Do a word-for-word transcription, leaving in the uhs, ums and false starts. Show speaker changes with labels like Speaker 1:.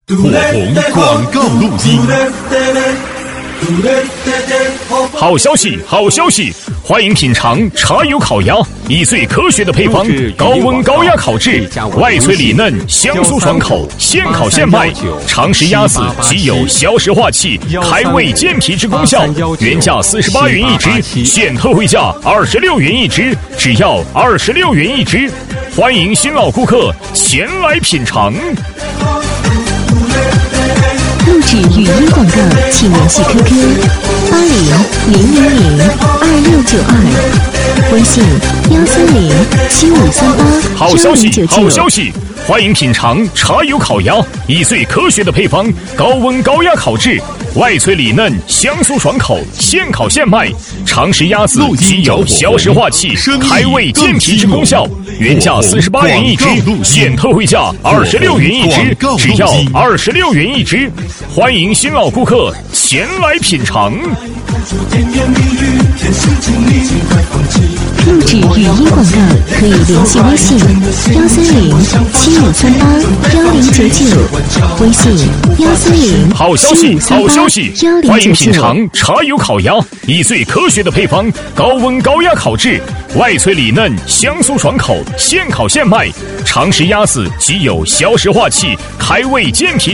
Speaker 1: 火红广告录音。好消息，好消息！欢迎品尝茶油烤鸭，以最科学的配方，高温高压烤制，外脆里嫩，香酥爽口，现烤现卖。常食鸭子既有消食化气、开胃健脾之功效，原价四十八元一只，现特惠价二十六元一只，只要二十六元一只。欢迎新老顾客前来品尝。
Speaker 2: 录制语音广告，请联系 Q Q 八零零零零二六九二，微信幺三零七五三八
Speaker 1: 好消息，好消息！欢迎品尝茶油烤鸭，以最科学的配方，高温高压烤制，外脆里嫩，香酥爽口，现烤现卖。常食鸭子既有消食化气、开胃健脾之功效，原价四十八元一只，现特惠价二十六元一只，只要二十六元一只。欢迎新老顾客前来品尝。
Speaker 2: 录制语音广告可以联系微信幺三零七五三八幺零九九，微信幺三零
Speaker 1: 好消息，好消息！欢迎品尝茶油烤鸭，以最科学的配方，高温高压烤制，外脆里嫩，香酥爽口，现烤现卖。常食鸭子既有消食化气、开胃健脾